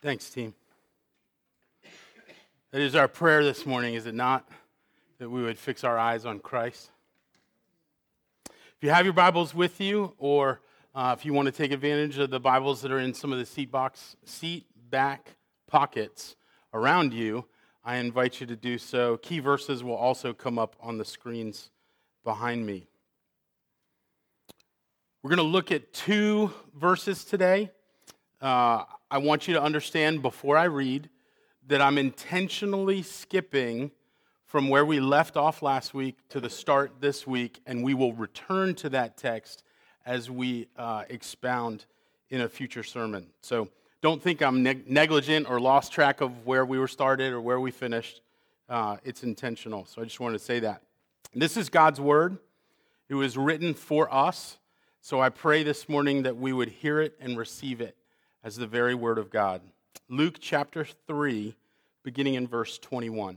Thanks, team. That is our prayer this morning, is it not? That we would fix our eyes on Christ. If you have your Bibles with you, or if you want to take advantage of the Bibles that are in some of the seat back pockets around you, I invite you to do so. Key verses will also come up on the screens behind me. We're going to look at two verses today. I want you to understand before I read that I'm intentionally skipping from where we left off last week to the start this week, and we will return to that text as we expound in a future sermon. So don't think I'm negligent or lost track of where we were started or where we finished. It's intentional, so I just wanted to say that. This is God's Word. It was written for us, so I pray this morning that we would hear it and receive it as the very Word of God. Luke chapter 3, beginning in verse 21.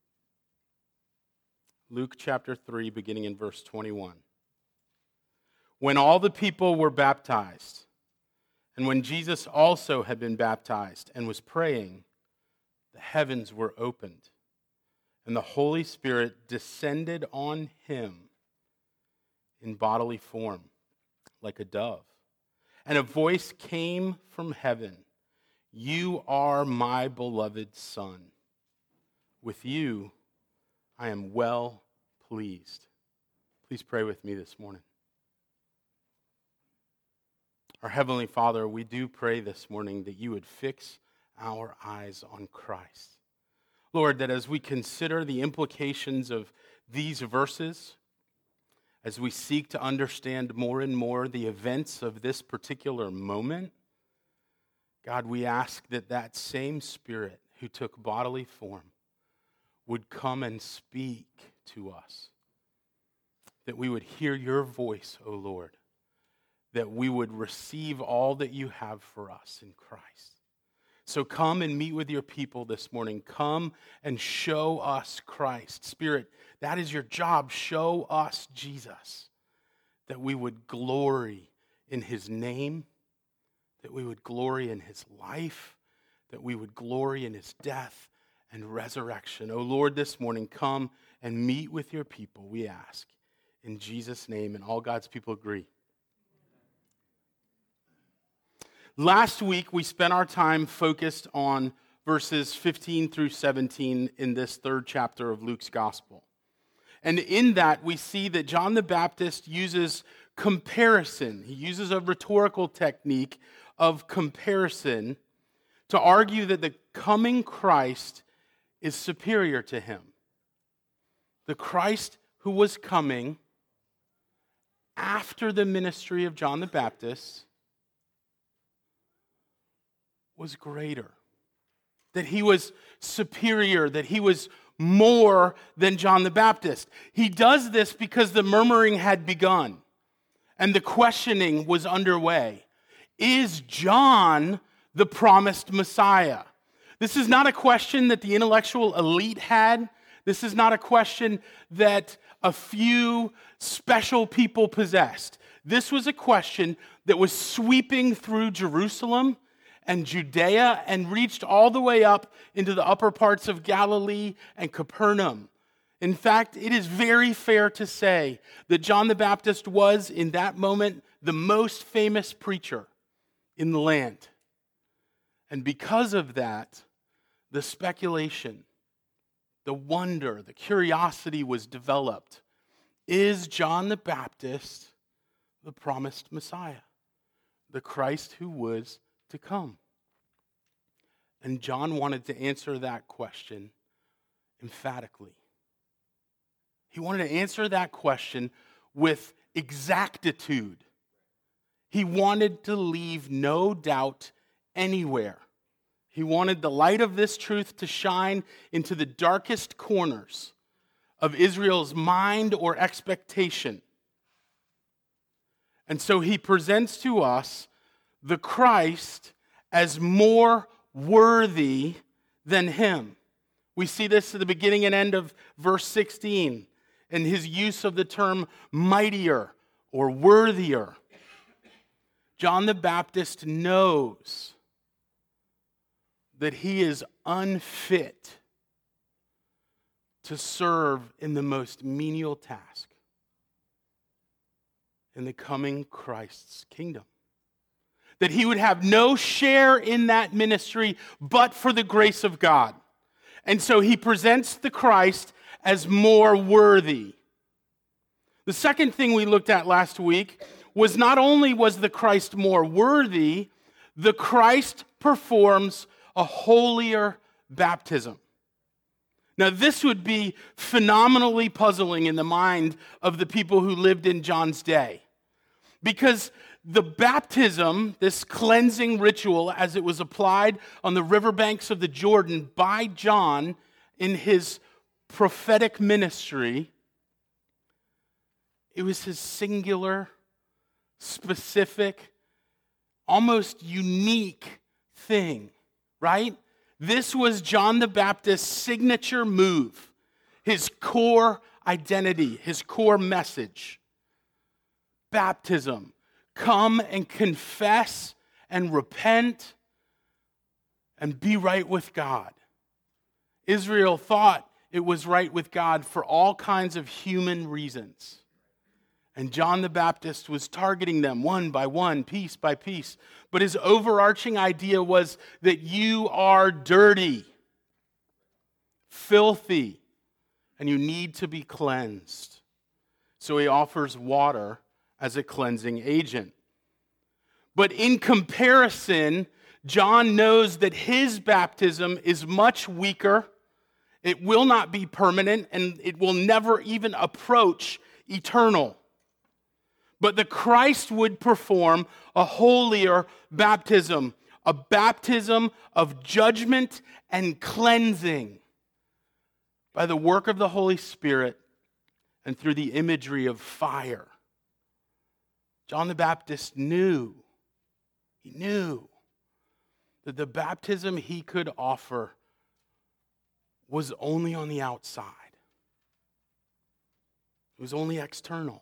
Luke chapter 3, beginning in verse 21. When all the people were baptized, and when Jesus also had been baptized and was praying, the heavens were opened, and the Holy Spirit descended on him in bodily form, like a dove. And a voice came from heaven, "You are my beloved Son. With you I am well pleased." Please pray with me this morning. Our Heavenly Father, we do pray this morning that you would fix our eyes on Christ. Lord, that as we consider the implications of these verses, as we seek to understand more and more the events of this particular moment, God, we ask that that same Spirit who took bodily form would come and speak to us, that we would hear your voice, O Lord, that we would receive all that you have for us in Christ. So come and meet with your people this morning. Come and show us Christ. Spirit, that is your job. Show us Jesus, that we would glory in his name, that we would glory in his life, that we would glory in his death and resurrection. Oh Lord, this morning, come and meet with your people, we ask. In Jesus' name, and all God's people agree. Last week, we spent our time focused on verses 15 through 17 in this third chapter of Luke's gospel. And in that, we see that John the Baptist uses comparison. He uses a rhetorical technique of comparison to argue that the coming Christ is superior to him. The Christ who was coming after the ministry of John the Baptist was greater, that he was superior, that he was more than John the Baptist. He does this because the murmuring had begun and the questioning was underway. Is John the promised Messiah? This is not a question that the intellectual elite had. This is not a question that a few special people possessed. This was a question that was sweeping through Jerusalem and Judea and reached all the way up into the upper parts of Galilee and Capernaum. In fact, it is very fair to say that John the Baptist was, in that moment, the most famous preacher in the land. And because of that, the speculation, the wonder, the curiosity was developed. Is John the Baptist the promised Messiah, the Christ who was to come? And John wanted to answer that question emphatically. He wanted to answer that question with exactitude. He wanted to leave no doubt anywhere. He wanted the light of this truth to shine into the darkest corners of Israel's mind or expectation. And so he presents to us the Christ as more worthy than him. We see this at the beginning and end of verse 16 in his use of the term mightier or worthier. John the Baptist knows that he is unfit to serve in the most menial task in the coming Christ's kingdom. That he would have no share in that ministry but for the grace of God. And so he presents the Christ as more worthy. The second thing we looked at last week was not only was the Christ more worthy, the Christ performs a holier baptism. Now, this would be phenomenally puzzling in the mind of the people who lived in John's day. Because the baptism, this cleansing ritual, as it was applied on the riverbanks of the Jordan by John in his prophetic ministry, it was his singular, specific, almost unique thing, right? This was John the Baptist's signature move, his core identity, his core message. Baptism. Come and confess and repent and be right with God. Israel thought it was right with God for all kinds of human reasons. And John the Baptist was targeting them one by one, piece by piece. But his overarching idea was that you are dirty, filthy, and you need to be cleansed. So he offers water as a cleansing agent. But in comparison, John knows that his baptism is much weaker. It will not be permanent, and it will never even approach eternal. But the Christ would perform a holier baptism, a baptism of judgment and cleansing by the work of the Holy Spirit and through the imagery of fire. John the Baptist knew that the baptism he could offer was only on the outside. It was only external.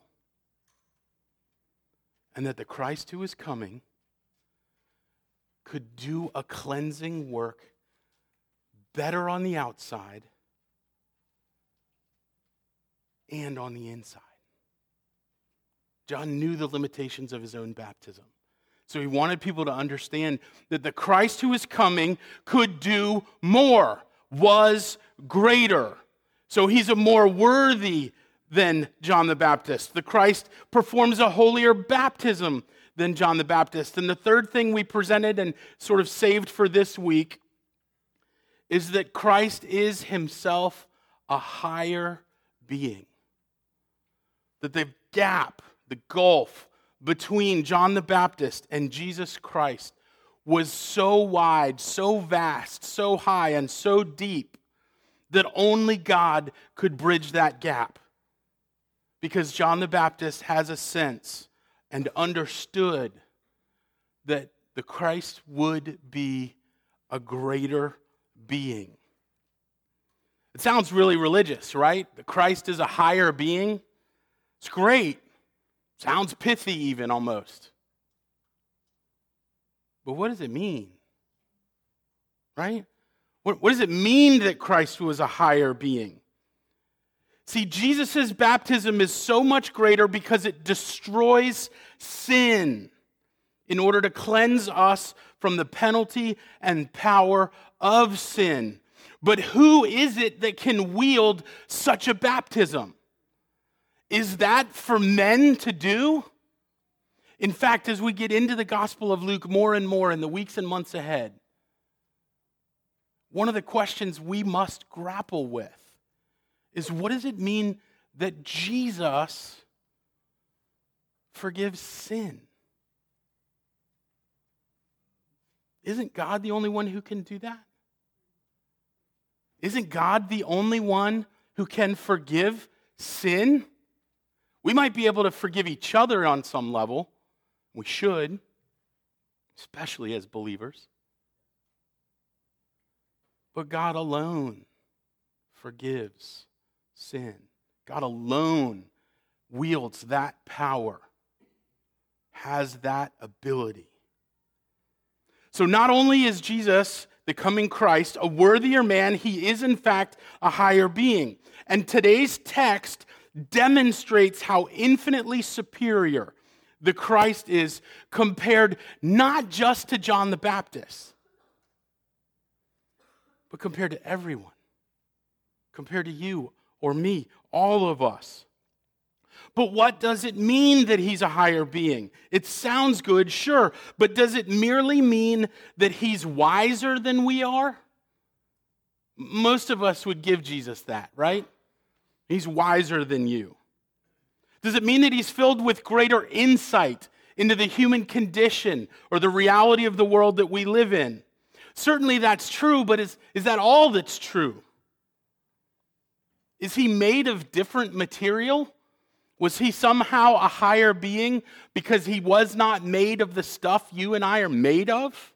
And that the Christ who is coming could do a cleansing work better on the outside and on the inside. John knew the limitations of his own baptism. So he wanted people to understand that the Christ who is coming could do more, was greater. So he's a more worthy than John the Baptist. The Christ performs a holier baptism than John the Baptist. And the third thing we presented and sort of saved for this week is that Christ is himself a higher being. That the gap, the gulf between John the Baptist and Jesus Christ was so wide, so vast, so high, and so deep that only God could bridge that gap. Because John the Baptist has a sense and understood that the Christ would be a greater being. It sounds really religious, right? The Christ is a higher being. It's great. Sounds pithy even almost. But what does it mean? Right? What does it mean that Christ was a higher being? See, Jesus' baptism is so much greater because it destroys sin in order to cleanse us from the penalty and power of sin. But who is it that can wield such a baptism? Is that for men to do? In fact, as we get into the Gospel of Luke more and more in the weeks and months ahead, one of the questions we must grapple with is, what does it mean that Jesus forgives sin? Isn't God the only one who can do that? Isn't God the only one who can forgive sin? We might be able to forgive each other on some level. We should, especially as believers. But God alone forgives sin. God alone wields that power, has that ability. So not only is Jesus the coming Christ, a worthier man. He is, in fact, a higher being. And today's text demonstrates how infinitely superior the Christ is compared not just to John the Baptist, but compared to everyone, compared to you or me, all of us. But what does it mean that he's a higher being? It sounds good, sure, but does it merely mean that he's wiser than we are? Most of us would give Jesus that, right? He's wiser than you. Does it mean that he's filled with greater insight into the human condition or the reality of the world that we live in? Certainly that's true, but is that all that's true? Is he made of different material? Was he somehow a higher being because he was not made of the stuff you and I are made of?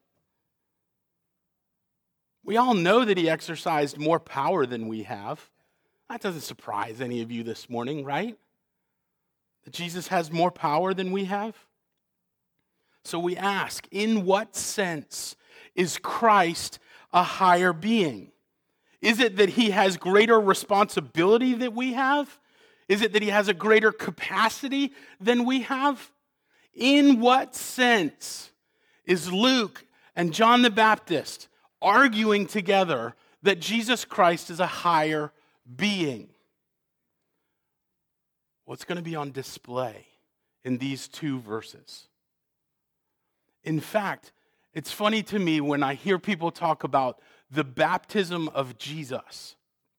We all know that he exercised more power than we have. That doesn't surprise any of you this morning, right? That Jesus has more power than we have? So we ask, in what sense is Christ a higher being? Is it that he has greater responsibility than we have? Is it that he has a greater capacity than we have? In what sense is Luke and John the Baptist arguing together that Jesus Christ is a higher being? Well, it's going to be on display in these two verses. In fact, it's funny to me when I hear people talk about the baptism of Jesus,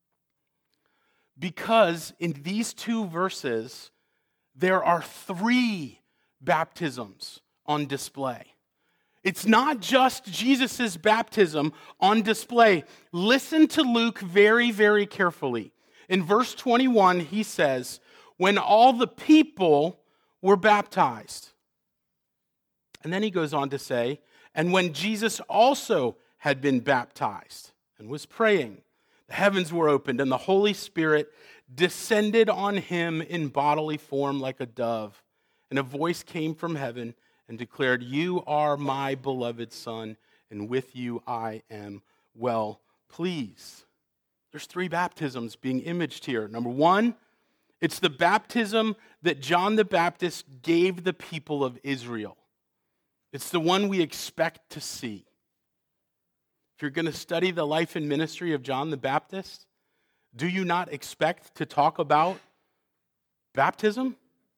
because in these two verses, there are 3 baptisms on display. It's not just Jesus' baptism on display. Listen to Luke very, very carefully. In verse 21, he says, when all the people were baptized. And then he goes on to say, and when Jesus also had been baptized and was praying, the heavens were opened, and the Holy Spirit descended on him in bodily form like a dove. And a voice came from heaven and declared, you are my beloved Son, and with you I am well pleased. There's 3 baptisms being imaged here. Number 1, it's the baptism that John the Baptist gave the people of Israel. It's the one we expect to see. If you're going to study the life and ministry of John the Baptist, do you not expect to talk about baptism?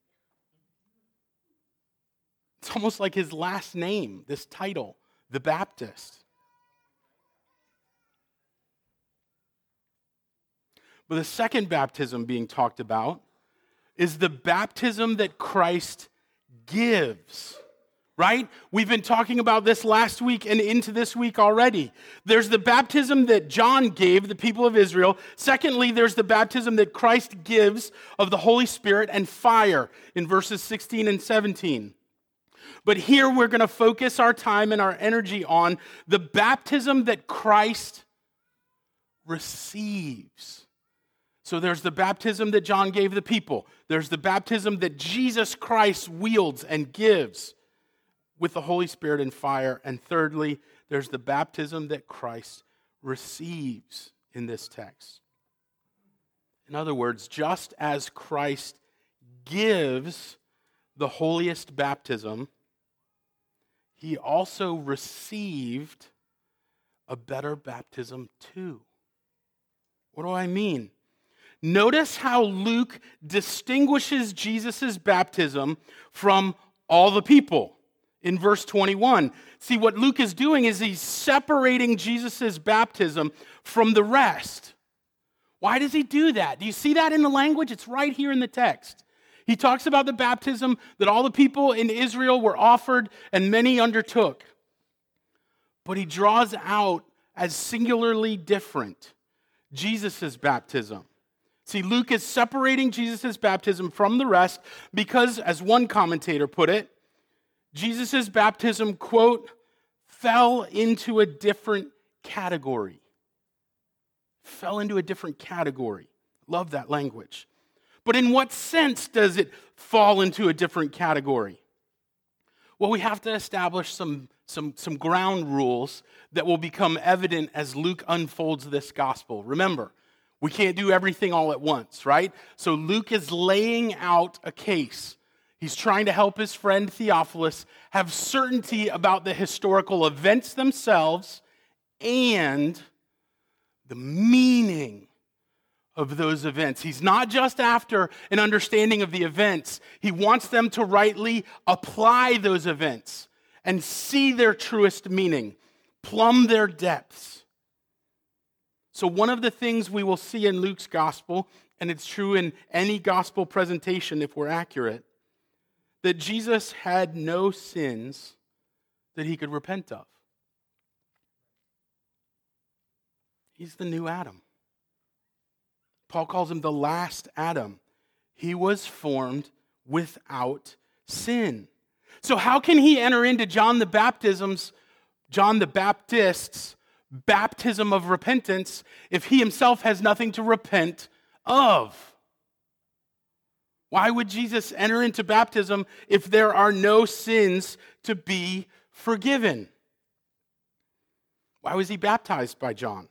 It's almost like his last name, this title, the Baptist. But the second baptism being talked about is the baptism that Christ gives. Right? We've been talking about this last week and into this week already. There's the baptism that John gave the people of Israel. Secondly, there's the baptism that Christ gives of the Holy Spirit and fire in verses 16 and 17. But here we're going to focus our time and our energy on the baptism that Christ receives. So there's the baptism that John gave the people. There's the baptism that Jesus Christ wields and gives with the Holy Spirit and fire. And thirdly, there's the baptism that Christ receives in this text. In other words, just as Christ gives the holiest baptism, he also received a better baptism too. What do I mean? Notice how Luke distinguishes Jesus' baptism from all the people. In verse 21, see what Luke is doing is he's separating Jesus' baptism from the rest. Why does he do that? Do you see that in the language? It's right here in the text. He talks about the baptism that all the people in Israel were offered and many undertook. But he draws out as singularly different Jesus' baptism. See, Luke is separating Jesus' baptism from the rest because, as one commentator put it, Jesus' baptism, quote, fell into a different category. Fell into a different category. Love that language. But in what sense does it fall into a different category? Well, we have to establish some some ground rules that will become evident as Luke unfolds this gospel. Remember, we can't do everything all at once, right? So Luke is laying out a case. He's trying to help his friend Theophilus have certainty about the historical events themselves and the meaning of those events. He's not just after an understanding of the events. He wants them to rightly apply those events and see their truest meaning, plumb their depths. So one of the things we will see in Luke's gospel, and it's true in any gospel presentation if we're accurate, that Jesus had no sins that he could repent of. He's the new Adam. Paul calls him the last Adam. He was formed without sin. So how can he enter into John the Baptist's baptism of repentance if he himself has nothing to repent of? Why would Jesus enter into baptism if there are no sins to be forgiven? Why was he baptized by John?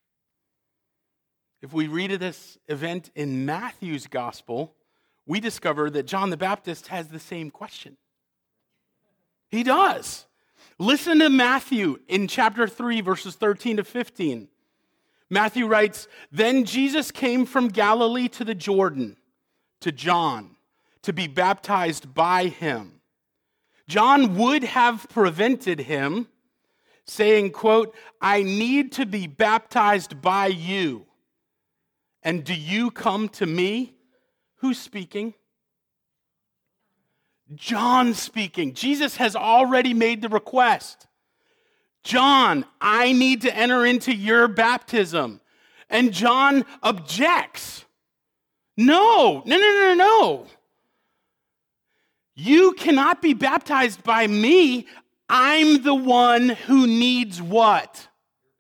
If we read of this event in Matthew's gospel, we discover that John the Baptist has the same question. He does. Listen to Matthew in chapter 3, verses 13 to 15. Matthew writes, "Then Jesus came from Galilee to the Jordan, to John, to be baptized by him. John would have prevented him, saying, quote, 'I need to be baptized by you. And do you come to me?'" Who's speaking? John speaking. Jesus has already made the request. "John, I need to enter into your baptism." And John objects. No. You cannot be baptized by me. I'm the one who needs what?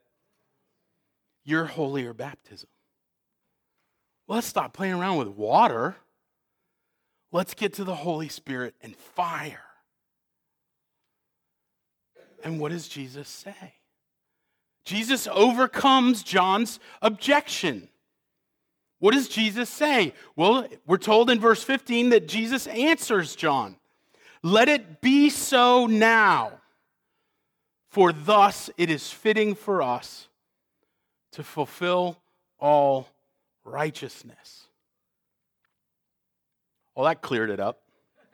Your holier baptism. Let's stop playing around with water. Let's get to the Holy Spirit and fire. And what does Jesus say? Jesus overcomes John's objection. What does Jesus say? Well, we're told in verse 15 that Jesus answers John. "Let it be so now, for thus it is fitting for us to fulfill all righteousness." Well, that cleared it up.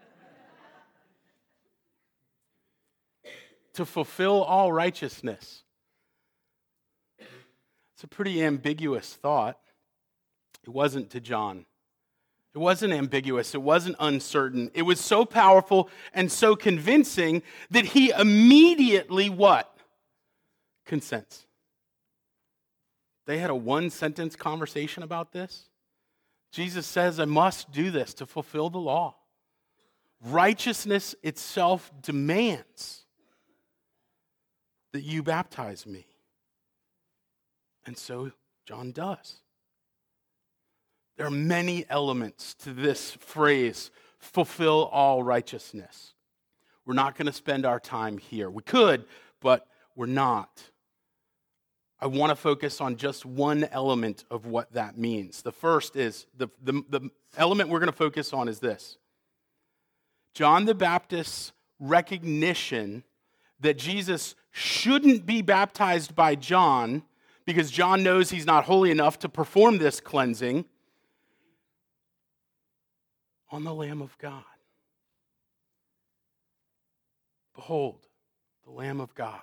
To fulfill all righteousness. It's a pretty ambiguous thought. It wasn't to John. It wasn't ambiguous. It wasn't uncertain. It was so powerful and so convincing that he immediately what? Consents. They had a one-sentence conversation about this. Jesus says, "I must do this to fulfill the law." Righteousness itself demands that you baptize me. And so John does. There are many elements to this phrase, fulfill all righteousness. We're not going to spend our time here. We could, but we're not. I want to focus on just one element of what that means. The first is, the element we're going to focus on is this. John the Baptist's recognition that Jesus shouldn't be baptized by John because John knows he's not holy enough to perform this cleansing on the Lamb of God. Behold, the Lamb of God.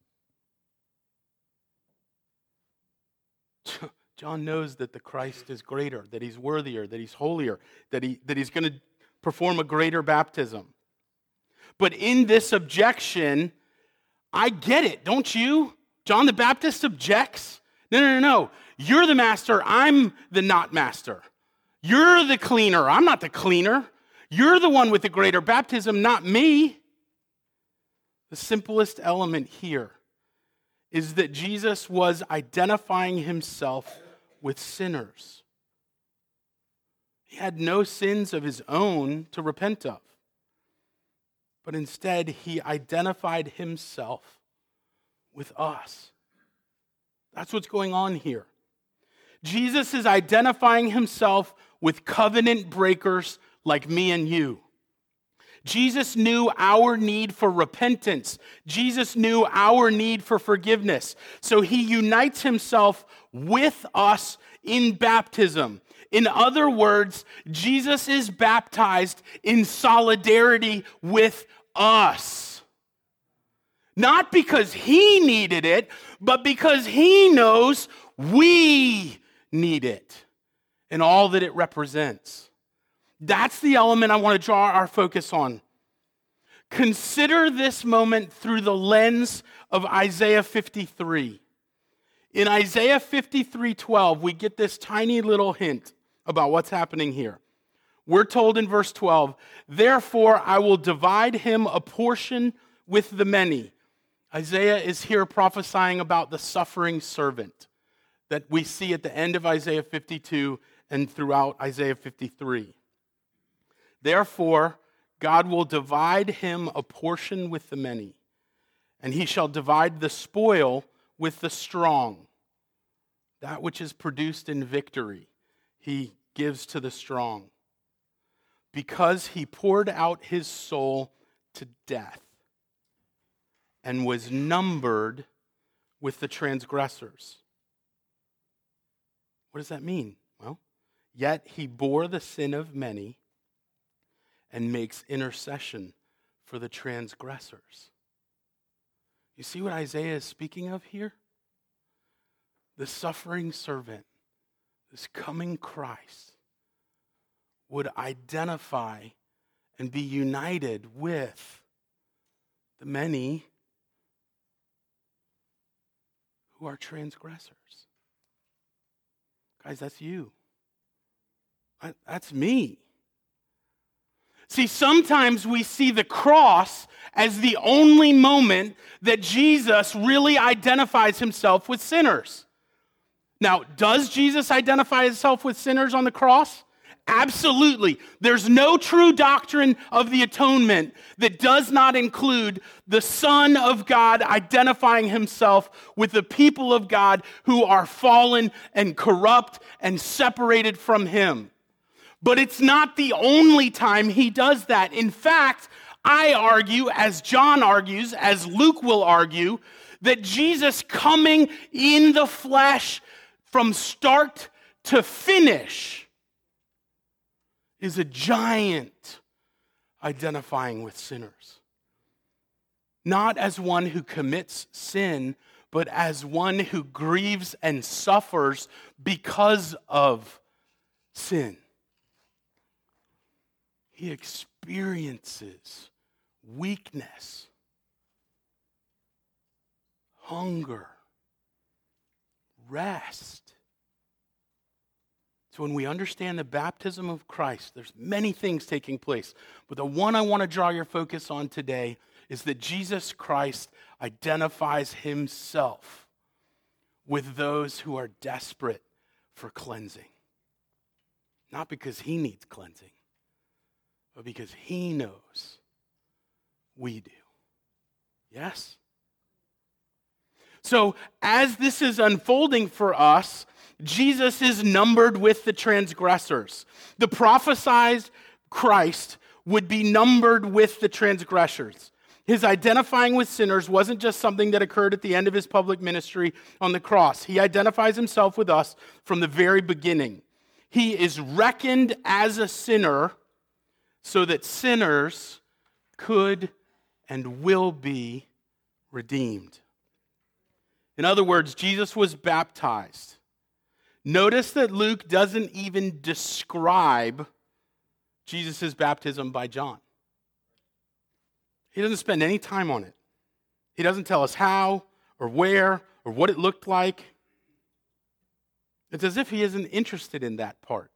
John knows that the Christ is greater, that he's worthier, that he's holier, that he's going to perform a greater baptism. But in this objection, I get it, don't you? John the Baptist objects. No. You're the master, I'm the not master. You're the cleaner, I'm not the cleaner. You're the one with the greater baptism, not me. The simplest element here is that Jesus was identifying himself with sinners. He had no sins of his own to repent of. but instead he identified himself with us. That's what's going on here. Jesus is identifying himself with covenant breakers like me and you. Jesus knew our need for repentance. Jesus knew our need for forgiveness. So he unites himself with us in baptism. In other words, Jesus is baptized in solidarity with us. Not because he needed it, but because he knows we need it and all that it represents. That's the element I want to draw our focus on. Consider this moment through the lens of Isaiah 53. In Isaiah 53:12, we get this tiny little hint about what's happening here. We're told in verse 12, "Therefore I will divide him a portion with the many." Isaiah is here prophesying about the suffering servant that we see at the end of Isaiah 52 and throughout Isaiah 53. Therefore, God will divide him a portion with the many, and he shall divide the spoil with the strong. That which is produced in victory, he gives to the strong, because he poured out his soul to death and was numbered with the transgressors. What does that mean? Well, yet he bore the sin of many and makes intercession for the transgressors. You see what Isaiah is speaking of here? The suffering servant, this coming Christ, would identify and be united with the many who are transgressors. Guys, that's you. That's me. See, sometimes we see the cross as the only moment that Jesus really identifies himself with sinners. Now, does Jesus identify himself with sinners on the cross? Absolutely. There's no true doctrine of the atonement that does not include the Son of God identifying himself with the people of God who are fallen and corrupt and separated from him. But it's not the only time he does that. In fact, I argue, as John argues, as Luke will argue, that Jesus coming in the flesh from start to finish is a giant identifying with sinners. Not as one who commits sin, but as one who grieves and suffers because of sin. He experiences weakness, hunger, rest. So when we understand the baptism of Christ, there's many things taking place. But the one I want to draw your focus on today is that Jesus Christ identifies himself with those who are desperate for cleansing. Not because he needs cleansing, but because he knows we do. Yes? So as this is unfolding for us, Jesus is numbered with the transgressors. The prophesied Christ would be numbered with the transgressors. His identifying with sinners wasn't just something that occurred at the end of his public ministry on the cross. He identifies himself with us from the very beginning. He is reckoned as a sinner so that sinners could and will be redeemed. In other words, Jesus was baptized. Notice that Luke doesn't even describe Jesus' baptism by John. He doesn't spend any time on it. He doesn't tell us how or where or what it looked like. It's as if he isn't interested in that part.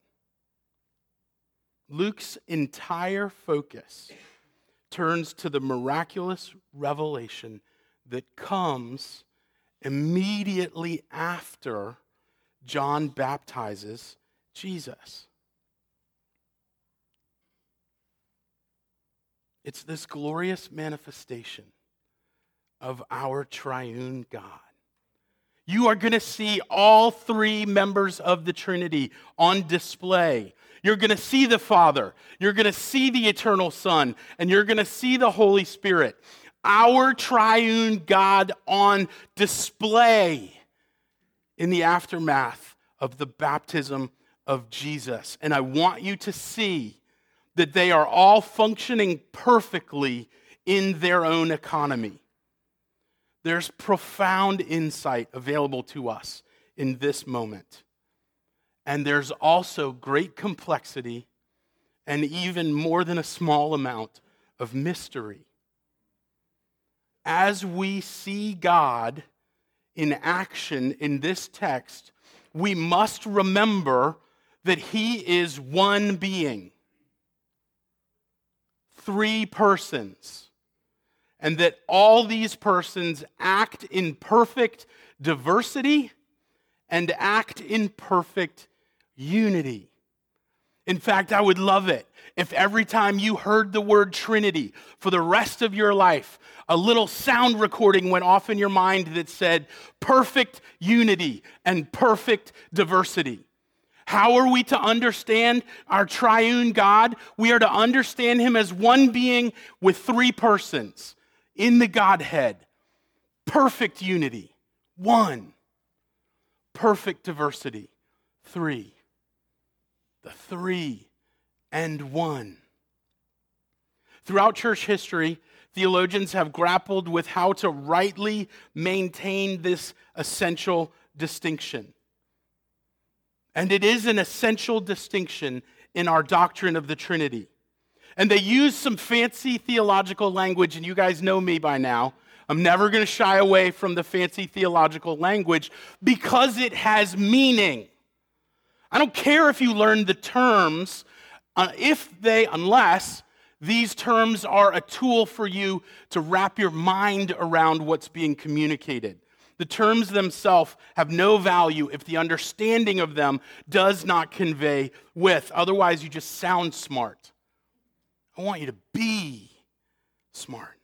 Luke's entire focus turns to the miraculous revelation that comes immediately after John baptizes Jesus. It's this glorious manifestation of our triune God. You are going to see all three members of the Trinity on display. You're going to see the Father, you're going to see the eternal Son, and you're going to see the Holy Spirit. Our triune God on display in the aftermath of the baptism of Jesus. And I want you to see that they are all functioning perfectly in their own economy. There's profound insight available to us in this moment. And there's also great complexity and even more than a small amount of mystery. As we see God in action in this text, we must remember that he is one being, three persons, and that all these persons act in perfect diversity and act in perfect unity. In fact, I would love it if every time you heard the word Trinity for the rest of your life, a little sound recording went off in your mind that said perfect unity and perfect diversity. How are we to understand our triune God? We are to understand him as one being with three persons in the Godhead. Perfect unity, one. Perfect diversity, three. The three and one. Throughout church history, theologians have grappled with how to rightly maintain this essential distinction. And it is an essential distinction in our doctrine of the Trinity. And they use some fancy theological language, and you guys know me by now. I'm never going to shy away from the fancy theological language because it has meaning. I don't care if you learn the terms, unless these terms are a tool for you to wrap your mind around what's being communicated. The terms themselves have no value if the understanding of them does not convey width. Otherwise, you just sound smart. I want you to be smart.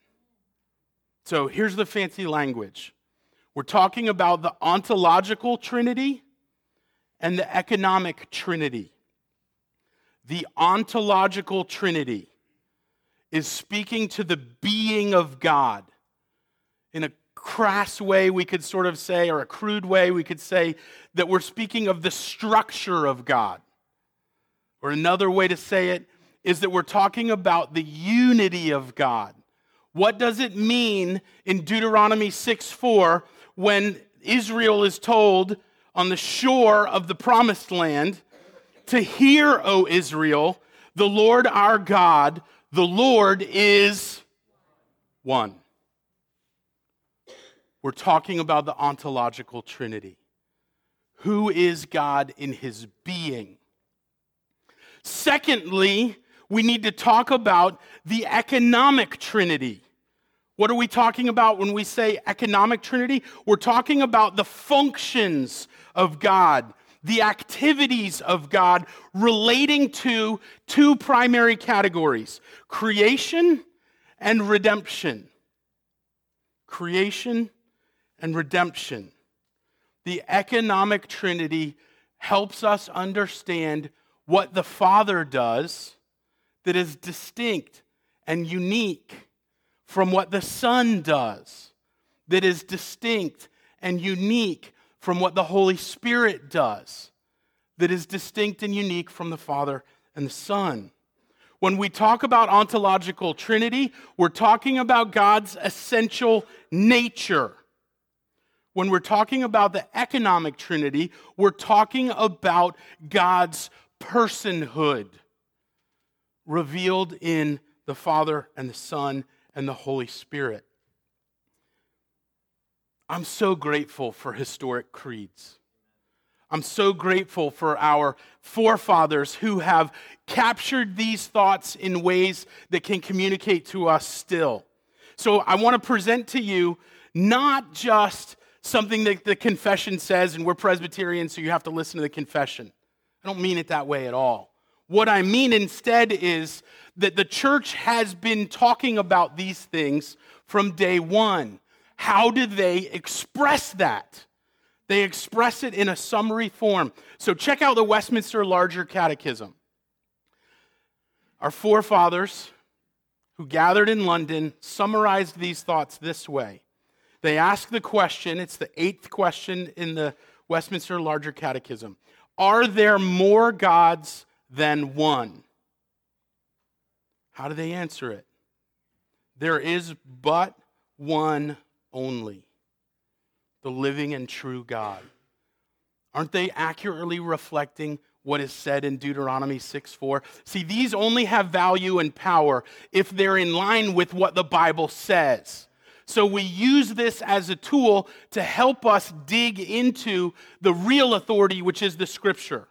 So here's the fancy language. We're talking about the ontological Trinity and the economic Trinity. The ontological Trinity is speaking to the being of God. In a crass way, we could sort of say, or a crude way, we could say that we're speaking of the structure of God. Or another way to say it is that we're talking about the unity of God. What does it mean in Deuteronomy 6:4 when Israel is told on the shore of the promised land to hear, O Israel, the Lord our God, the Lord is one. We're talking about the ontological Trinity. Who is God in his being? Secondly, we need to talk about the economic Trinity. What are we talking about when we say economic Trinity? We're talking about the functions of God, the activities of God relating to two primary categories: creation and redemption. Creation and redemption. The economic Trinity helps us understand what the Father does that is distinct and unique from what the Son does, that is distinct and unique from what the Holy Spirit does, that is distinct and unique from the Father and the Son. When we talk about ontological Trinity, we're talking about God's essential nature. When we're talking about the economic Trinity, we're talking about God's personhood revealed in the Father and the Son and the Holy Spirit. I'm so grateful for historic creeds. I'm so grateful for our forefathers who have captured these thoughts in ways that can communicate to us still. So I want to present to you not just something that the confession says, and we're Presbyterians, so you have to listen to the confession. I don't mean it that way at all. What I mean instead is that the church has been talking about these things from day one. How do they express that? They express it in a summary form. So check out the Westminster Larger Catechism. Our forefathers who gathered in London summarized these thoughts this way. They ask the question, it's the 8th question in the Westminster Larger Catechism. Are there more gods than one? How do they answer it? There is but one only, the living and true God. Aren't they accurately reflecting what is said in Deuteronomy 6:4? See, these only have value and power if they're in line with what the Bible says. So we use this as a tool to help us dig into the real authority, which is the Scripture.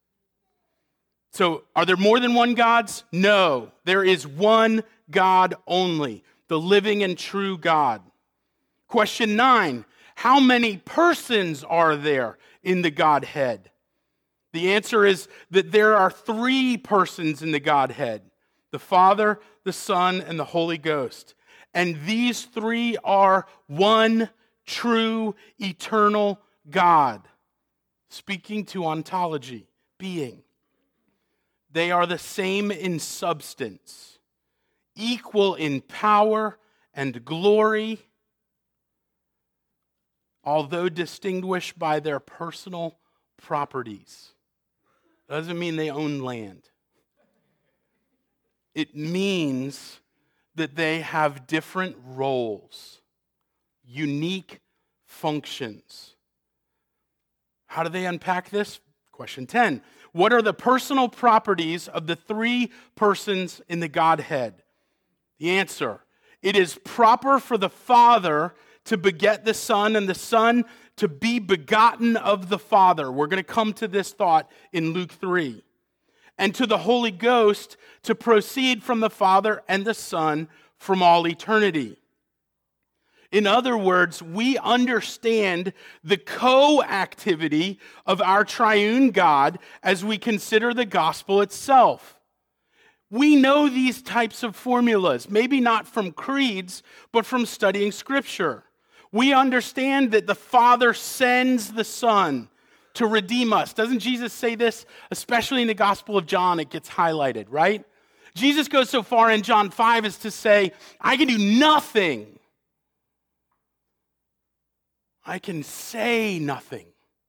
So are there more than one gods? No, there is one God only, the living and true God. Question 9, how many persons are there in the Godhead? The answer is that there are 3 persons in the Godhead, the Father, the Son, and the Holy Ghost. And these 3 are one true, eternal God. Speaking to ontology, being. They are the same in substance, equal in power and glory, although distinguished by their personal properties. Doesn't mean they own land. It means that they have different roles, unique functions. How do they unpack this? Question 10. What are the personal properties of the 3 persons in the Godhead? The answer, it is proper for the Father to beget the Son and the Son to be begotten of the Father. We're going to come to this thought in Luke 3. And to the Holy Ghost to proceed from the Father and the Son from all eternity. In other words, we understand the co-activity of our triune God as we consider the gospel itself. We know these types of formulas, maybe not from creeds, but from studying Scripture. We understand that the Father sends the Son to redeem us. Doesn't Jesus say this? Especially in the Gospel of John, it gets highlighted, right? Jesus goes so far in John 5 as to say, I can do nothing. I can say nothing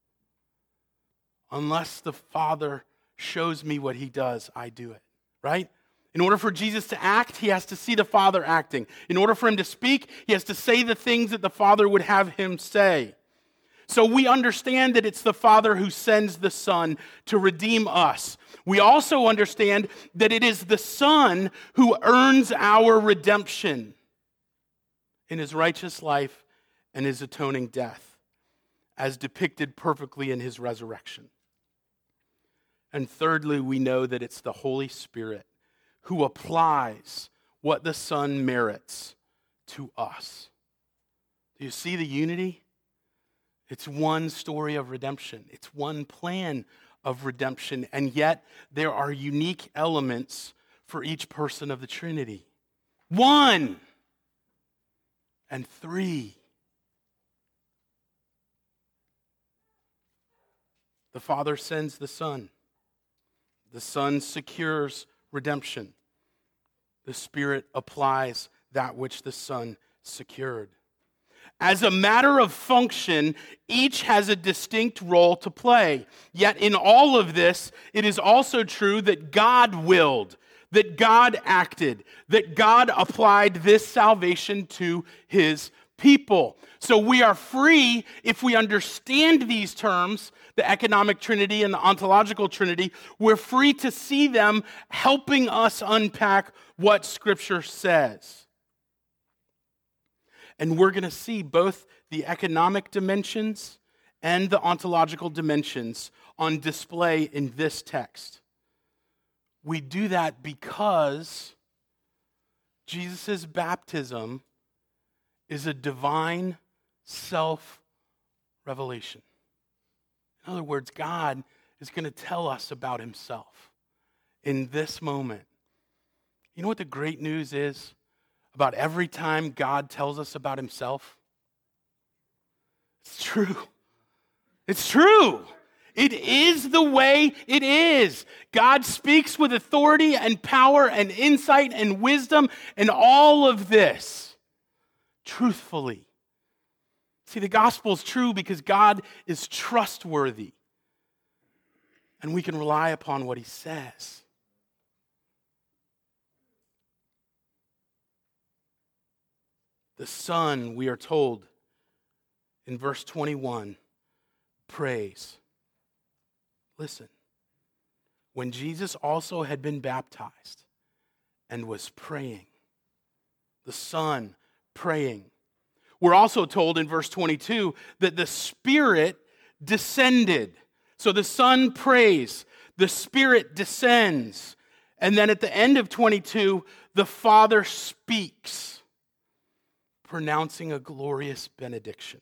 unless the Father shows me what he does, I do it, right? In order for Jesus to act, he has to see the Father acting. In order for him to speak, he has to say the things that the Father would have him say. So we understand that it's the Father who sends the Son to redeem us. We also understand that it is the Son who earns our redemption in his righteous life and his atoning death, as depicted perfectly in his resurrection. And thirdly, we know that it's the Holy Spirit who applies what the Son merits to us. Do you see the unity? It's one story of redemption. It's one plan of redemption, and yet there are unique elements for each person of the Trinity. 1 and 3. The Father sends the Son. The Son secures redemption. The Spirit applies that which the Son secured. As a matter of function, each has a distinct role to play. Yet in all of this, it is also true that God willed, that God acted, that God applied this salvation to his people. So we are free, if we understand these terms, the economic trinity and the ontological trinity, we're free to see them helping us unpack what Scripture says. And we're going to see both the economic dimensions and the ontological dimensions on display in this text. We do that because Jesus' baptism is a divine self-revelation. In other words, God is going to tell us about himself in this moment. You know what the great news is about every time God tells us about himself? It's true. It's true. It is the way it is. God speaks with authority and power and insight and wisdom and all of this truthfully. See, the gospel is true because God is trustworthy and we can rely upon what he says. The Son, we are told in verse 21, prays. Listen. When Jesus also had been baptized and was praying, the Son praying. We're also told in verse 22 that the Spirit descended. So the Son prays, the Spirit descends, and then at the end of 22, the Father speaks, pronouncing a glorious benediction.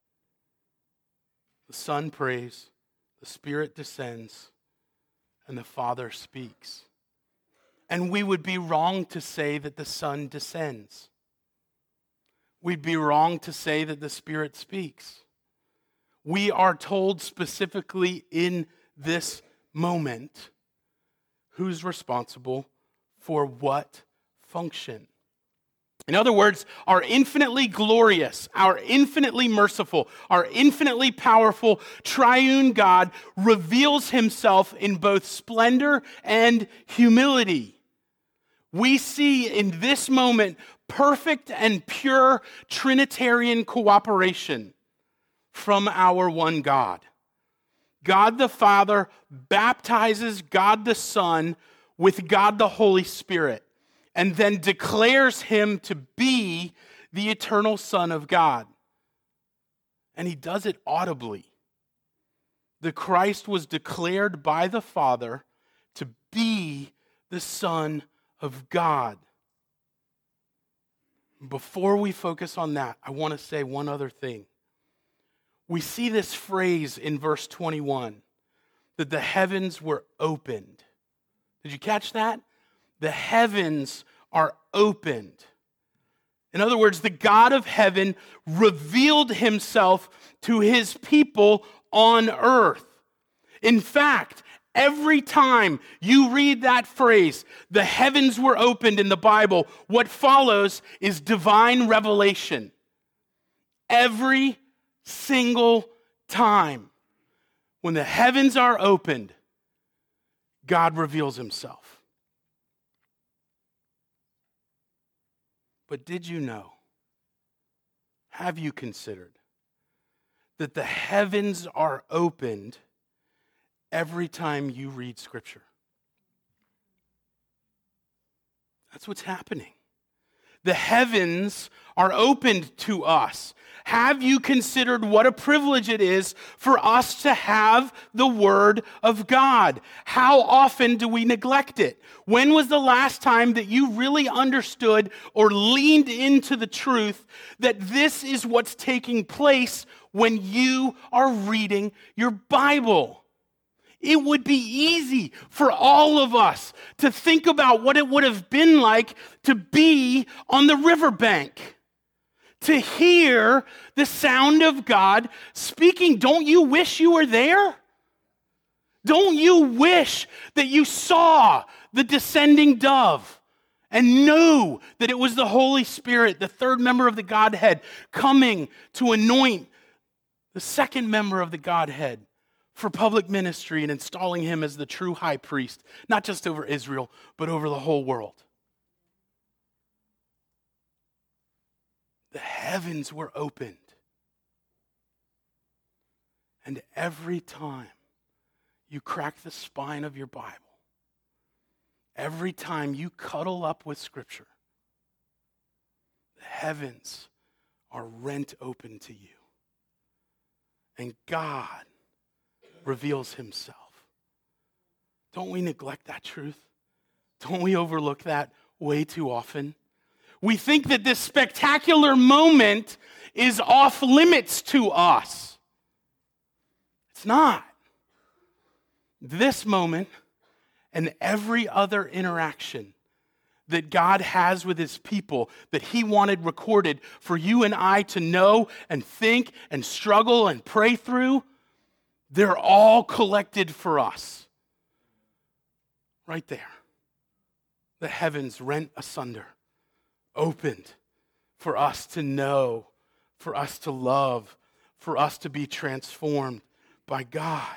The Son prays, the Spirit descends, and the Father speaks. And we would be wrong to say that the Son descends. We'd be wrong to say that the Spirit speaks. We are told specifically in this moment who's responsible for what function. In other words, our infinitely glorious, our infinitely merciful, our infinitely powerful triune God reveals himself in both splendor and humility. We see in this moment perfect and pure Trinitarian cooperation from our one God. God the Father baptizes God the Son with God the Holy Spirit, and then declares him to be the eternal Son of God. And he does it audibly. The Christ was declared by the Father to be the Son of God. Before we focus on that, I want to say one other thing. We see this phrase in verse 21, that the heavens were opened. Did you catch that? The heavens are opened. In other words, the God of heaven revealed himself to his people on earth. In fact, every time you read that phrase, the heavens were opened in the Bible, what follows is divine revelation. Every single time when the heavens are opened, God reveals himself. But did you know, have you considered that the heavens are opened every time you read Scripture? That's what's happening. The heavens are opened to us. Have you considered what a privilege it is for us to have the Word of God? How often do we neglect it? When was the last time that you really understood or leaned into the truth that this is what's taking place when you are reading your Bible? It would be easy for all of us to think about what it would have been like to be on the riverbank, to hear the sound of God speaking. Don't you wish you were there? Don't you wish that you saw the descending dove and knew that it was the Holy Spirit, the third member of the Godhead, coming to anoint the second member of the Godhead for public ministry and installing him as the true high priest, not just over Israel, but over the whole world? The heavens were opened. And every time you crack the spine of your Bible, every time you cuddle up with Scripture, the heavens are rent open to you. And God reveals himself. Don't we neglect that truth? Don't we overlook that way too often? We think that this spectacular moment is off limits to us. It's not. This moment and every other interaction that God has with his people that he wanted recorded for you and I to know and think and struggle and pray through, they're all collected for us. Right there. The heavens rent asunder, opened for us to know, for us to love, for us to be transformed by God.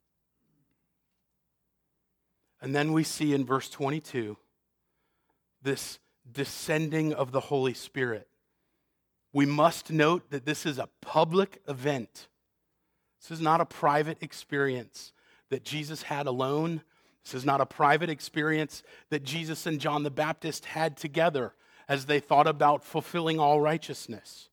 And then we see in verse 22 this descending of the Holy Spirit. We must note that this is a public event. This is not a private experience that Jesus had alone. This is not a private experience that Jesus and John the Baptist had together as they thought about fulfilling all righteousness.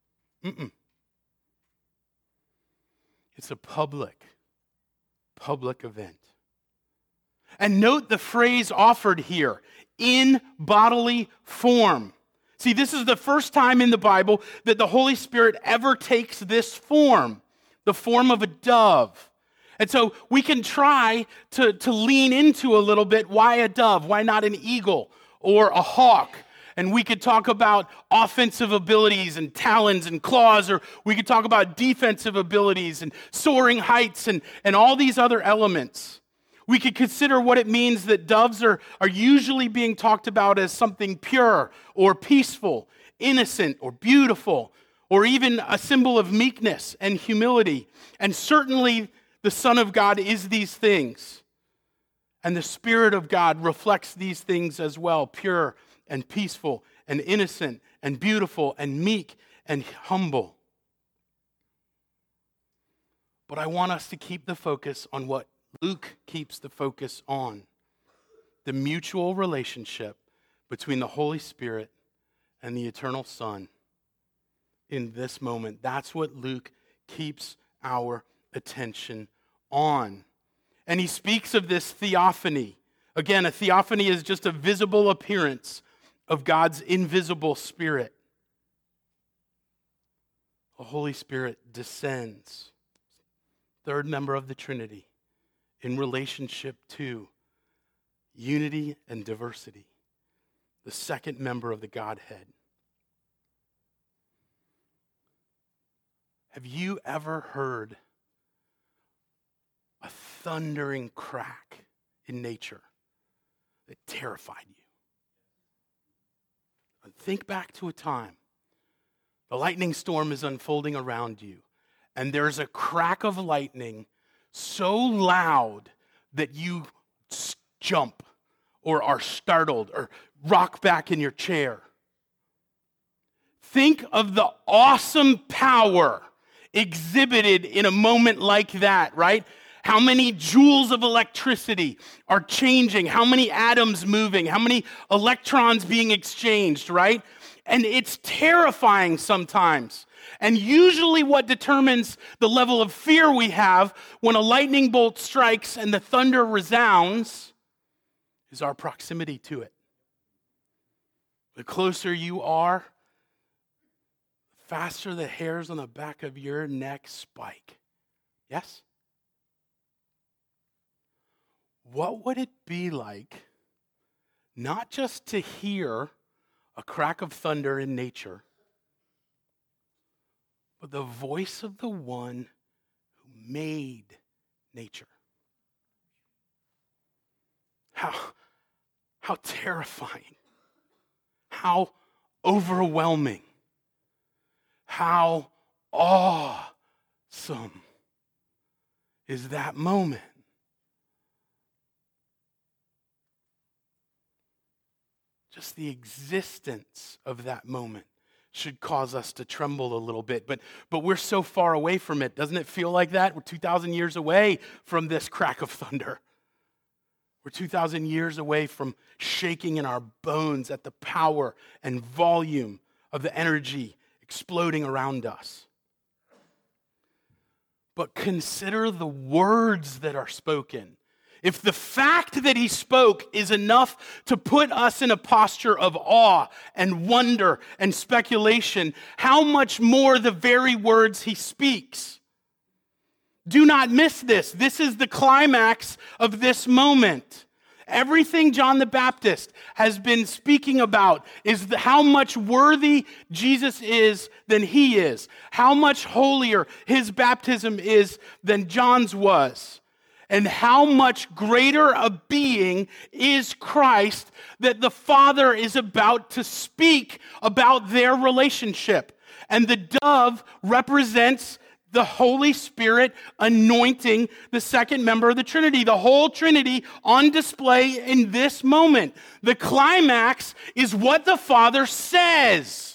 It's a public event. And note the phrase offered here, in bodily form. See, this is the first time in the Bible that the Holy Spirit ever takes this form, the form of a dove. And so we can try to lean into a little bit, why a dove? Why not an eagle or a hawk? And we could talk about offensive abilities and talons and claws, or we could talk about defensive abilities and soaring heights and all these other elements. We could consider what it means that doves are usually being talked about as something pure or peaceful, innocent or beautiful, or even a symbol of meekness and humility. And certainly the Son of God is these things. And the Spirit of God reflects these things as well, pure and peaceful and innocent and beautiful and meek and humble. But I want us to keep the focus on what Luke keeps the focus on, the mutual relationship between the Holy Spirit and the eternal Son in this moment. That's what Luke keeps our attention on. And he speaks of this theophany. Again, a theophany is just a visible appearance of God's invisible Spirit. The Holy Spirit descends, third member of the Trinity, in relationship to unity and diversity, the second member of the Godhead. Have you ever heard a thundering crack in nature that terrified you? Think back to a time. The lightning storm is unfolding around you, and there's a crack of lightning so loud that you jump or are startled or rock back in your chair. Think of the awesome power exhibited in a moment like that, right? How many joules of electricity are changing? How many atoms moving? How many electrons being exchanged, right? And it's terrifying sometimes. And usually what determines the level of fear we have when a lightning bolt strikes and the thunder resounds is our proximity to it. The closer you are, the faster the hairs on the back of your neck spike. Yes? What would it be like not just to hear a crack of thunder in nature, but the voice of the one who made nature? How terrifying, how overwhelming, how awesome is that moment? Just the existence of that moment should cause us to tremble a little bit. But we're so far away from it. Doesn't it feel like that? We're 2,000 years away from this crack of thunder. We're 2,000 years away from shaking in our bones at the power and volume of the energy exploding around us. But consider the words that are spoken. If the fact that he spoke is enough to put us in a posture of awe and wonder and speculation, how much more the very words he speaks? Do not miss this. This is the climax of this moment. Everything John the Baptist has been speaking about is how much worthy Jesus is than he is, how much holier his baptism is than John's was, and how much greater a being is Christ that the Father is about to speak about their relationship. And the dove represents the Holy Spirit anointing the second member of the Trinity. The whole Trinity on display in this moment. The climax is what the Father says.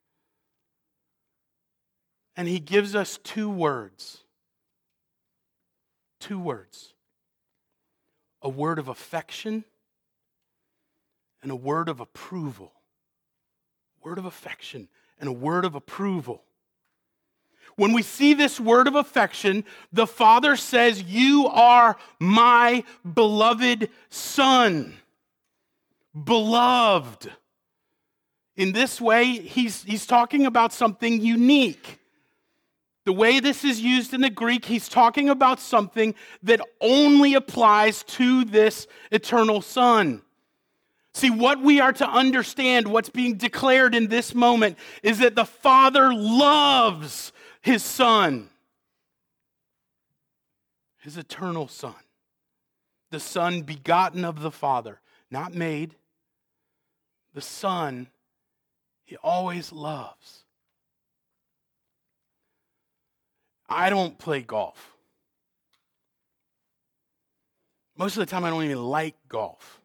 And he gives us two words. Two words. A word of affection and a word of approval. Word of affection and a word of approval. When we see this word of affection, the Father says, "You are my beloved Son." Beloved. In this way, he's talking about something unique. The way this is used in the Greek, he's talking about something that only applies to this eternal Son. See, what we are to understand, what's being declared in this moment, is that the Father loves his Son, his eternal Son, the Son begotten of the Father, not made. The Son he always loves. I don't play golf. Most of the time I don't even like golf.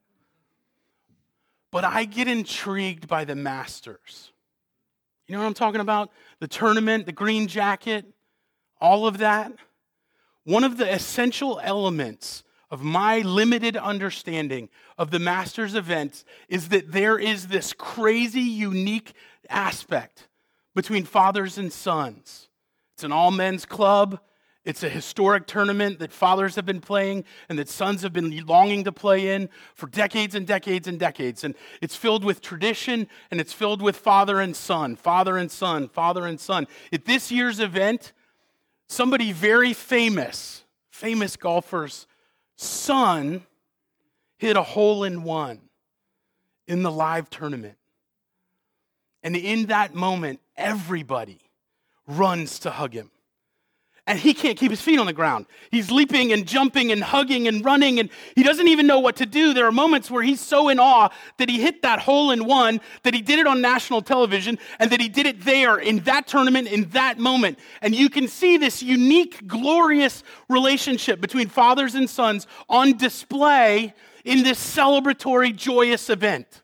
But I get intrigued by the Masters. You know what I'm talking about? The tournament, the green jacket, all of that. One of the essential elements of my limited understanding of the Masters events is that there is this crazy, unique aspect between fathers and sons. It's an all-men's club. It's a historic tournament that fathers have been playing and that sons have been longing to play in for decades and decades and decades. And it's filled with tradition and it's filled with father and son, father and son, father and son. At this year's event, somebody very famous golfer's son hit a hole-in-one in the live tournament. And in that moment, everybody runs to hug him. And he can't keep his feet on the ground. He's leaping and jumping and hugging and running, and he doesn't even know what to do. There are moments where he's so in awe that he hit that hole-in-one, that he did it on national television, and that he did it there in that tournament, in that moment. And you can see this unique, glorious relationship between fathers and sons on display in this celebratory, joyous event.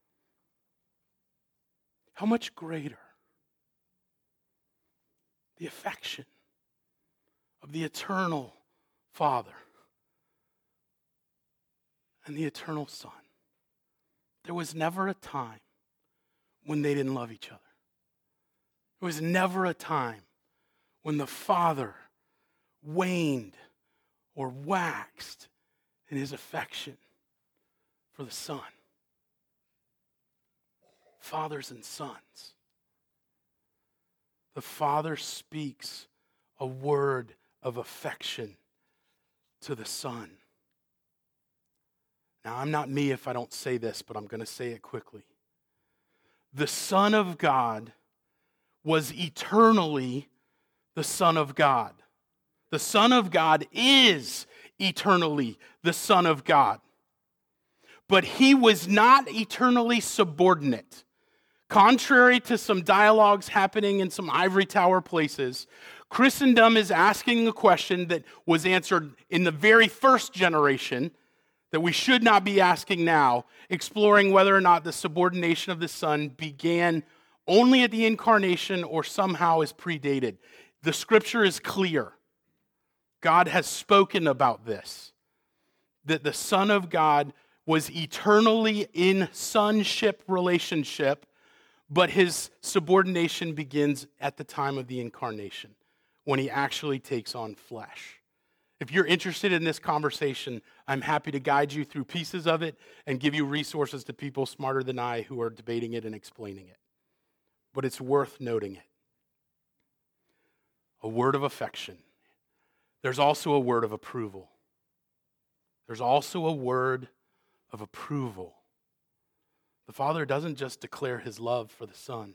How much greater the affection of the eternal Father and the eternal Son. There was never a time when they didn't love each other. There was never a time when the Father waned or waxed in his affection for the Son. Fathers and sons. The Father speaks a word of affection to the Son. Now, I'm not me if I don't say this, but I'm going to say it quickly. The Son of God was eternally the Son of God. The Son of God is eternally the Son of God. But he was not eternally subordinate. Contrary to some dialogues happening in some ivory tower places, Christendom is asking a question that was answered in the very first generation that we should not be asking now, exploring whether or not the subordination of the Son began only at the incarnation or somehow is predated. The Scripture is clear. God has spoken about this, that the Son of God was eternally in sonship relationship, but his subordination begins at the time of the incarnation, when he actually takes on flesh. If you're interested in this conversation, I'm happy to guide you through pieces of it and give you resources to people smarter than I who are debating it and explaining it. But it's worth noting it. A word of affection. There's also a word of approval. there's also a word of approval. The Father doesn't just declare his love for the Son.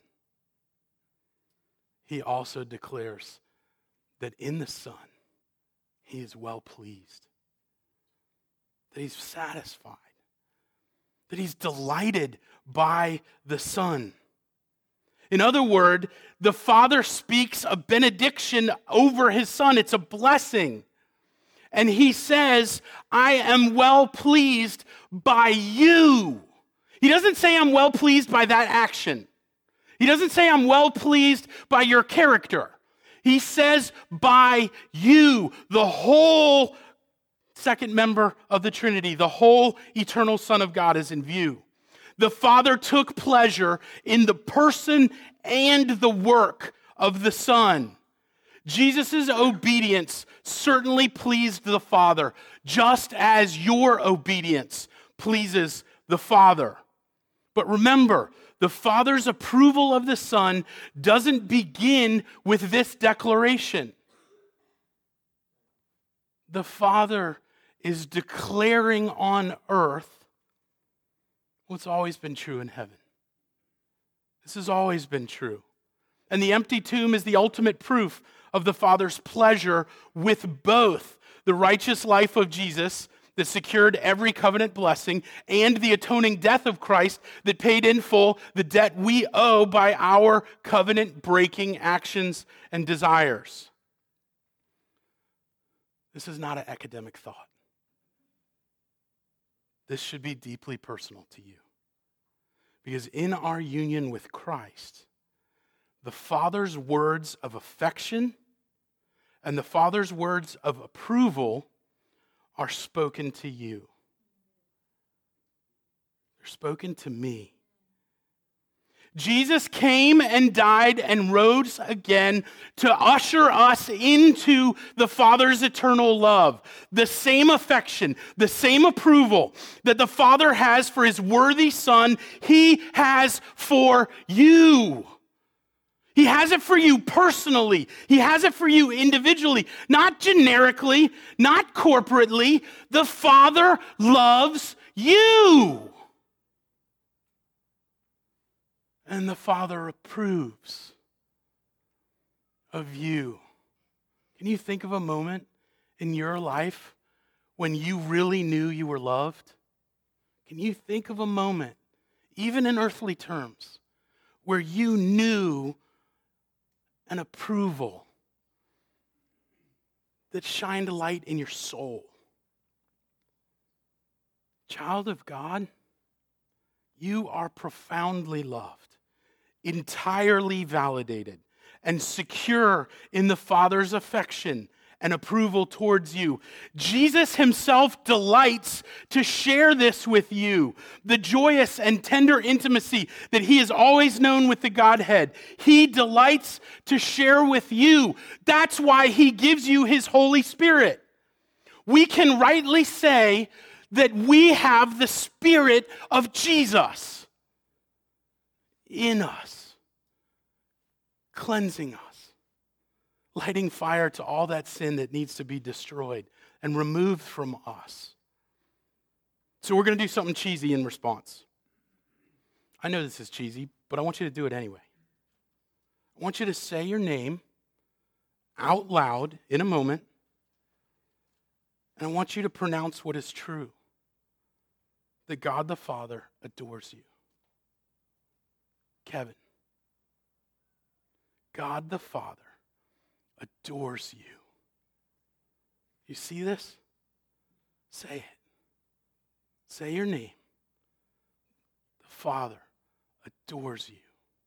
He also declares that in the Son, he is well pleased, that he's satisfied, that he's delighted by the Son. In other words, the Father speaks a benediction over his Son. It's a blessing. And he says, I am well pleased by you. He doesn't say I'm well pleased by that action. He doesn't say I'm well pleased by your character. He says by you, the whole second member of the Trinity, the whole eternal Son of God is in view. The Father took pleasure in the person and the work of the Son. Jesus' obedience certainly pleased the Father, just as your obedience pleases the Father. But remember, the Father's approval of the Son doesn't begin with this declaration. The Father is declaring on earth what's always been true in heaven. This has always been true. And the empty tomb is the ultimate proof of the Father's pleasure with both the righteous life of Jesus that secured every covenant blessing and the atoning death of Christ that paid in full the debt we owe by our covenant-breaking actions and desires. This is not an academic thought. This should be deeply personal to you. Because in our union with Christ, the Father's words of affection and the Father's words of approval are spoken to you. They're spoken to me. Jesus came and died and rose again to usher us into the Father's eternal love. The same affection, the same approval that the Father has for his worthy Son, he has for you. He has it for you personally. He has it for you individually, not generically, not corporately. The Father loves you. And the Father approves of you. Can you think of a moment in your life when you really knew you were loved? Can you think of a moment, even in earthly terms, where you knew an approval that shined a light in your soul? Child of God, you are profoundly loved, entirely validated, and secure in the Father's affection and approval towards you. Jesus himself delights to share this with you, the joyous and tender intimacy that he has always known with the Godhead. He delights to share with you. That's why he gives you his Holy Spirit. We can rightly say that we have the Spirit of Jesus in us, cleansing us, lighting fire to all that sin that needs to be destroyed and removed from us. So we're going to do something cheesy in response. I know this is cheesy, but I want you to do it anyway. I want you to say your name out loud in a moment, and I want you to pronounce what is true, that God the Father adores you. Kevin, God the Father adores you. You see this? Say it. Say your name. The Father adores you.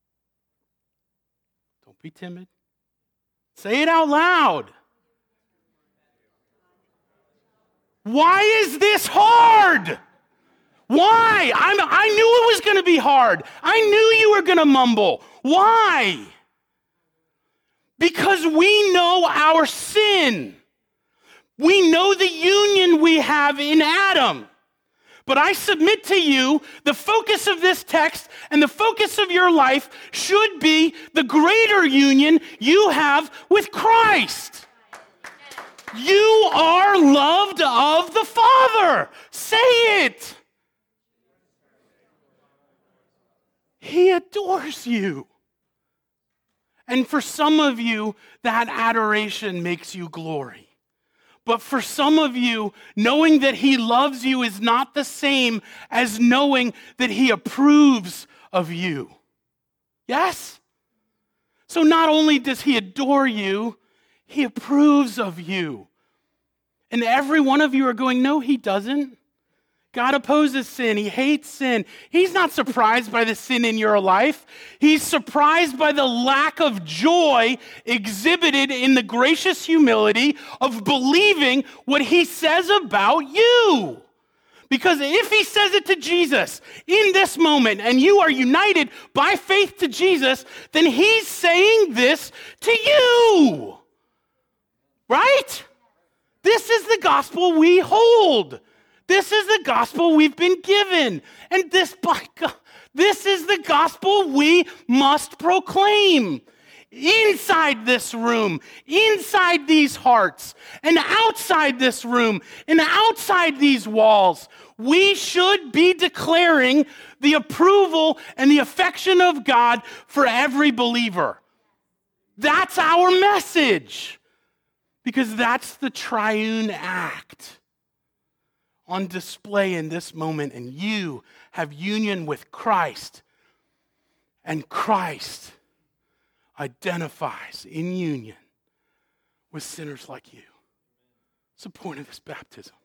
Don't be timid. Say it out loud. Why is this hard? Why? I knew it was going to be hard. I knew you were going to mumble. Why? Because we know our sin. We know the union we have in Adam. But I submit to you, the focus of this text and the focus of your life should be the greater union you have with Christ. You are loved of the Father. Say it. He adores you. And for some of you, that adoration makes you glory. But for some of you, knowing that he loves you is not the same as knowing that he approves of you. Yes? So not only does he adore you, he approves of you. And every one of you are going, no, he doesn't. God opposes sin. He hates sin. He's not surprised by the sin in your life. He's surprised by the lack of joy exhibited in the gracious humility of believing what he says about you. Because if he says it to Jesus in this moment and you are united by faith to Jesus, then he's saying this to you. Right? This is the gospel we hold. This is the gospel we've been given. And this is the gospel we must proclaim. Inside this room, inside these hearts, and outside this room, and outside these walls, we should be declaring the approval and the affection of God for every believer. That's our message. Because that's the triune act on display in this moment, and you have union with Christ, and Christ identifies in union with sinners like you. It's the point of this baptism.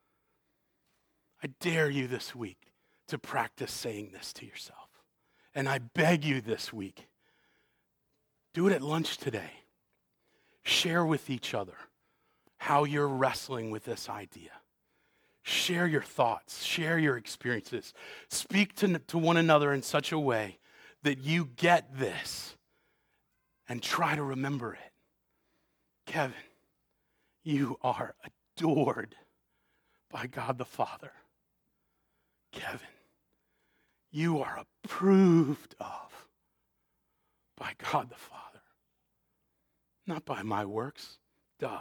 I dare you this week to practice saying this to yourself. And I beg you this week, do it at lunch today. Share with each other how you're wrestling with this idea. Share your thoughts. Share your experiences. Speak to one another in such a way that you get this and try to remember it. Kevin, you are adored by God the Father. Kevin, you are approved of by God the Father. Not by my works, duh.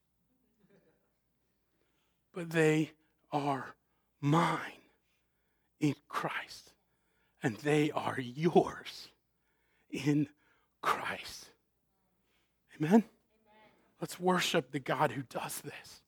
But they are mine in Christ, and they are yours in Christ. Amen? Let's worship the God who does this.